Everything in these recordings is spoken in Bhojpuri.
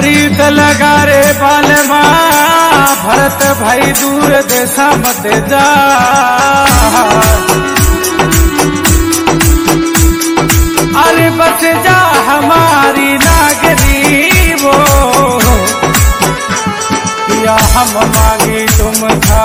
प्रीत लगा रे बालमा भरत भाई दूर देशा मत जा। अरे बच जा हमारी नागरी वो, या हम मांगी तुम था।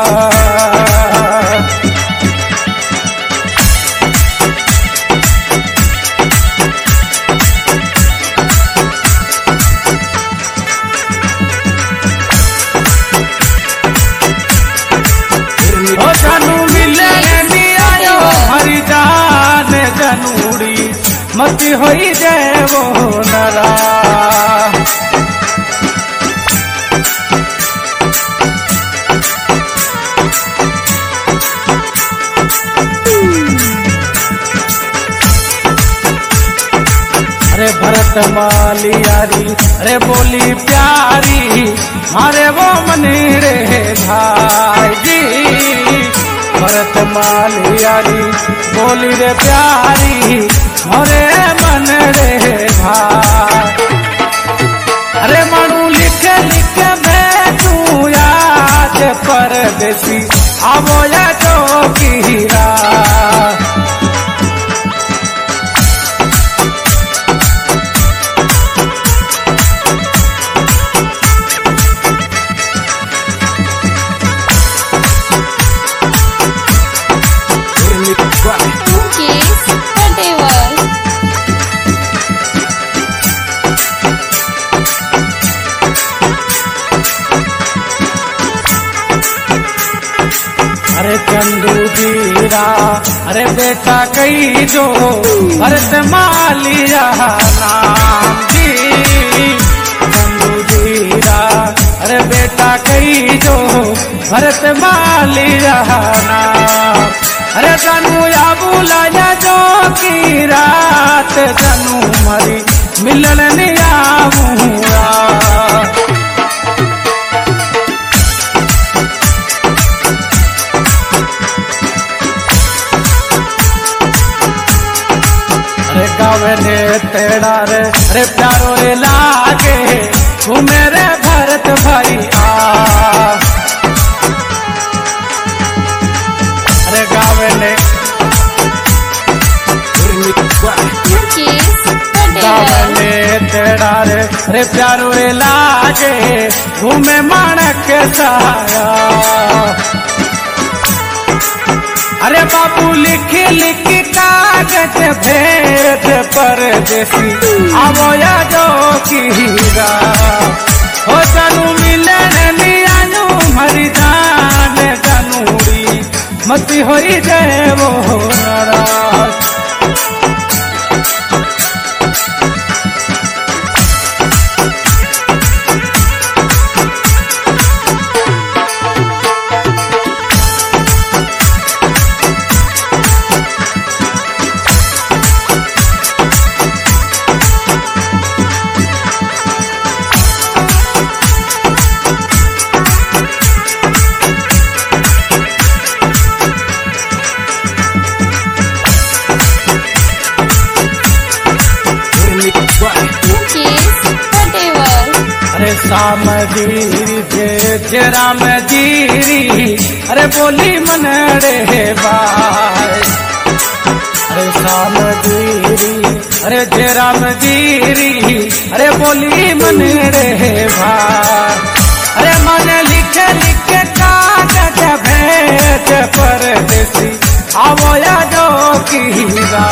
जानू मिले नहीं आयो हरी जान जनूड़ी मती होई जय वो नरा। अरे भरत माली यारी अरे बोली प्यारी मारे वो मनी रे भाई जी। भरत माली यारी बोली रे प्यारी मोरे मन रे भाई। अरे मनु लिख लिख मैं तू याद परदेसी आवो या जो कीरा। अरे चंदू जीरा अरे बेटा कई जो भरत मालिया नाम जी। चंदू जीरा अरे बेटा कई जो भरत मालिया नाम। अरे तनु या बुलाया जो की रात तनु मरी मिलन नहीं आऊंगा। गावने तेरा रे अरे प्यारो रे लागे तू मेरे भरत भाई आ। अरे गावने तेरा रे अरे प्यारो रे लागे घूमे माणक साया। अरे बाबू लिख लिख कागज भेज परदेसी आवो या जो कीरा। हो जानू मिलन नहीं आयू मरी जान जनूड़ी मती होई जय वो नाराज। अरे शाम जीरी राम जीरी अरे बोली मन रे बाय। अरे शाम जीरी अरे राम जीरी अरे बोली मन रे भाई। अरे मन लिख लिख कागज भेज परदेसी आवो या जो कीरा।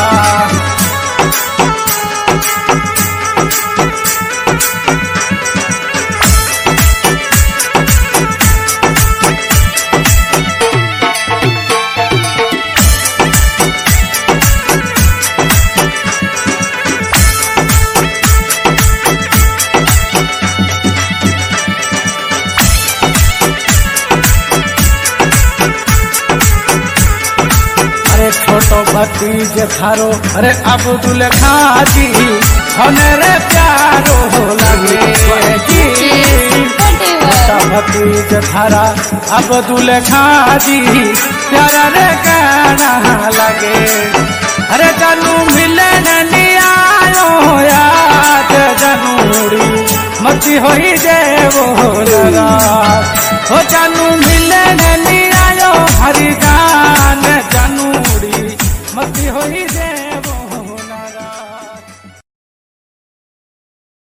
छोटो भतीज थारो अरे अब्दुल खाजी होने रे प्यारो लगे जी। छोटा भतीज थारा अब्दुल खाजी प्यारा रे कहना लगे। अरे जानू मिलन नहीं आयो याद जनूड़ी मती होई जय वो नाराज हो जान